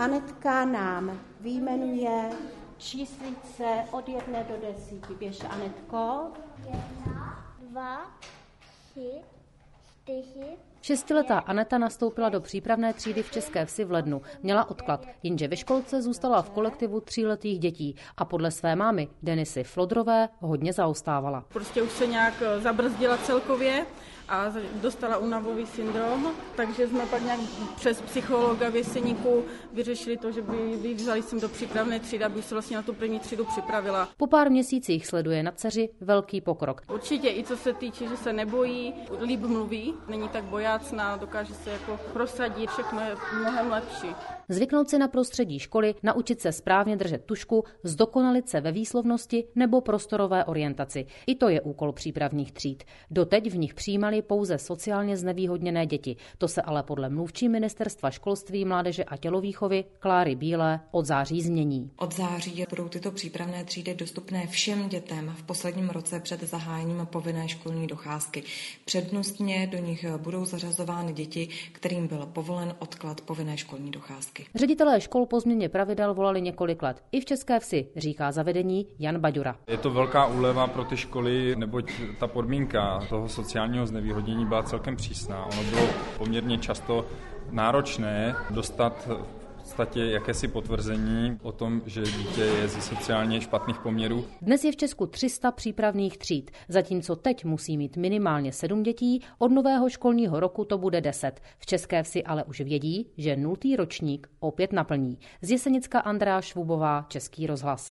Anetka nám vyjmenuje číslice od 1 do 10. Běž, Anetko. 1, 2, 3, 4. Šestiletá Aneta nastoupila do přípravné třídy v České Vsi v lednu. Měla odklad, jenže ve školce zůstala v kolektivu 3letých dětí a podle své mámy Denisy Flodrové hodně zaostávala. Prostě už se nějak zabrzdila celkově a dostala únavový syndrom, takže jsme pak nějak přes psychologa v Jeseníku vyřešili to, že by vzali jsem do přípravné třídy, aby se vlastně na tu první třídu připravila. Po pár měsících sleduje na dceři velký pokrok. Určitě i co se týče, že se nebojí, líp mluví, není tak bojácná, dokáže se jako prosadit, všechno je mnohem lepší. Zvyknout si na prostředí školy, naučit se správně držet tužku, zdokonalit se ve výslovnosti nebo prostorové orientaci. I to je úkol přípravných tříd. Doteď v nich přijímali pouze sociálně znevýhodněné děti. To se ale podle mluvčí Ministerstva školství, mládeže a tělovýchovy Kláry Bílé od září změní. Od září budou tyto přípravné třídy dostupné všem dětem v posledním roce před zahájením povinné školní docházky. Přednostně do nich budou zařazovány děti, kterým byl povolen odklad povinné školní docházky. Ředitelé škol po změně pravidel volali několik let. I v České Vsi, říká za vedení Jan Baďura. Je to velká úleva pro ty školy, neboť ta podmínka toho sociálního znevýhodnění byla celkem přísná. Ono bylo poměrně často náročné dostat v podstatě jakési potvrzení o tom, že dítě je ze sociálně špatných poměrů. Dnes je v Česku 300 přípravných tříd, zatímco teď musí mít minimálně 7 dětí, od nového školního roku to bude 10. V České Vsi ale už vědí, že 0. ročník opět naplní. Z Jesenicka Andrea Švubová, Český rozhlas.